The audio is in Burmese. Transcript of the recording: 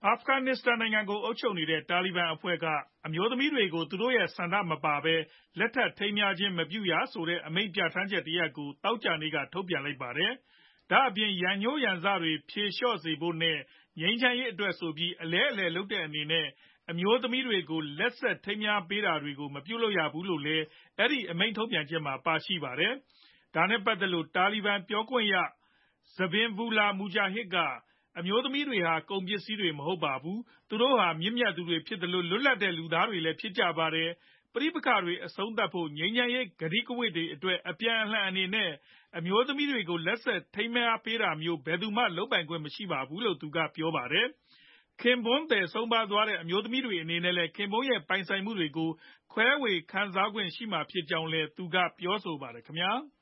အာဖဂန်နစ္စတန်နိုင်ငံကို အုပ်ချုပ်နေတဲ့ တာလီဘန်အဖွဲ့က အမျိုးသမီးတွေကို သူတို့ရဲ့ဆန္ဒမပါဘဲ လက်ထပ်ထိမ်းမြားခြင်းမပြုရဆိုတဲ့ အမိန့်ပြဌာန်းချက်တရပ်ကို သောကြာနေ့က ထုတ်ပြန်လိုက်ပါတယ်။ ဒါ့အပြင် ရန်ငြိုးရန်စတွေ ဖြေလျှော့စေဖို့နဲ့ ငြိမ်းချမ်းရေးအတွက်ဆိုပြီး အလဲအလှယ်လုပ်တဲ့အနေနဲ့ အမျိုးသမီးတွေကို လက်ဆက်ထိမ်းမြားပေးတာတွေကို မပြုလုပ်ရဘူးလို့လည်း အဲဒီ အမိန့်ထုတ်ပြန်ချက်မှာ ပါရှိပါတယ်။ ဒါနဲ့ပတ်သက်လို့ တာလီဘန်ပြောခွင့်ရ Zabihullah Mujahid က အမျိုးသမီးတွေဟာ ကုန်ပစ္စည်းတွေ မဟုတ်ပါဘူး။ သူတို့ဟာ မြင့်မြတ်သူတွေဖြစ်သလို လွတ်လပ်တဲ့ လူသားတွေလည်း ဖြစ်ကြပါတယ်။ ပဋိပက္ခတွေ အဆုံးသတ်ဖို့ ငြိမ်းချမ်းရေး ကတိကဝတ်တွေအတွက် အပြန်အလှန်အနေနဲ့ အမျိုးသမီးတွေကို လက်ဆက်ထိမ်းမြားပေးတာမျိုး ဘယ်သူမှ လုပ်ပိုင်ခွင့်မရှိပါဘူးလို့ သူကပြောပါတယ်။ ခင်ပွန်းသည် ဆုံးပါးသွားတဲ့ အမျိုးသမီးတွေအနေနဲ့လည်း ခင်ပွန်းရဲ့ပိုင်ဆိုင်မှုတွေကို ခွဲဝေခံစားခွင့်ရှိမှာဖြစ်ကြောင်းလည်း သူကပြောပါတယ်ခင်ဗျာ။